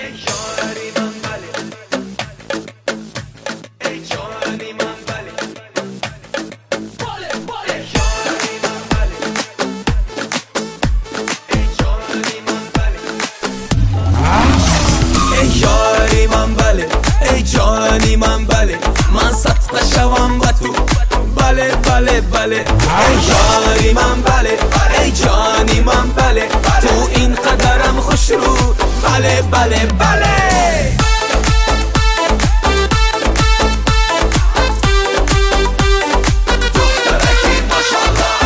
من صدقه شوم با تو بله بله بله ای یاری من بله ای جانی من بله تو این قدرم خوش رو بله بله بله دخترکی ماشالله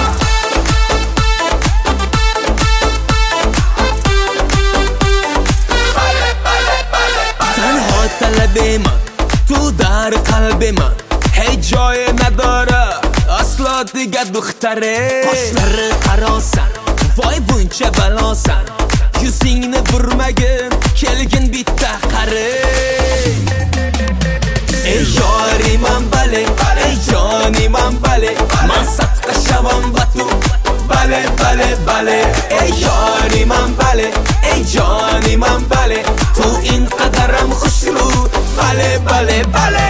بله بله بله تنها طلب من تو در قلب من هی جای نداره اصلا دیگه دختره Kaşları karasan vay bunca belasan Yüzünü vurmagin kelgin bitta qarı Ey yari man bale ey jani man bale Man sadqa shavam ba tu bale bale bale Ey yari man bale ey jani man bale Tu in qadaram khushru bale bale bale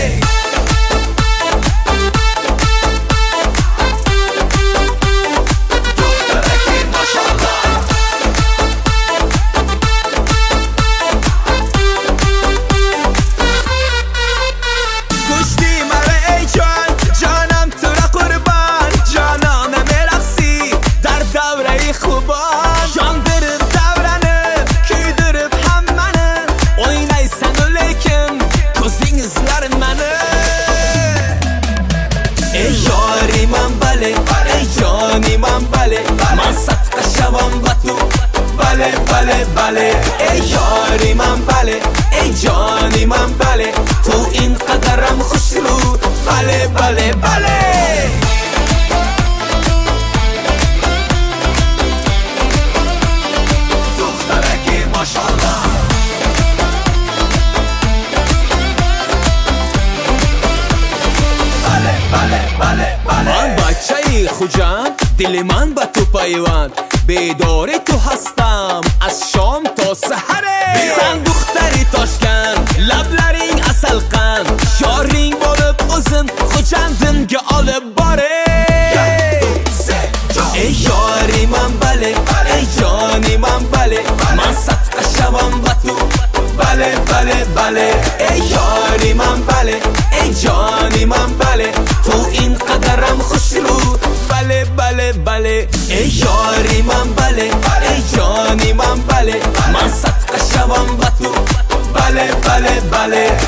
من صدقه شوم با تو بله بله بله ای یاری من بله ای جانی من بله تو این قدرم خوش رو بله بله بله دخترکی ماشالله بله بله بله بله من بچه خوجم دل من با تو پیوند بیداری تو هستم از شام تا سحره Sen دختری تاشکند لبلرین اصل قند شارین بولب uzun خوچندinga olib bore ای یاری من بله ای جانی من بله من صدقه شوم با تو بله بله بله ای یاری من بله ای جانی من بله تو این قدرم خوش رو بله بله بله ای یاری من بله ای جانی من بله من صدقه شوم با تو بله بله بله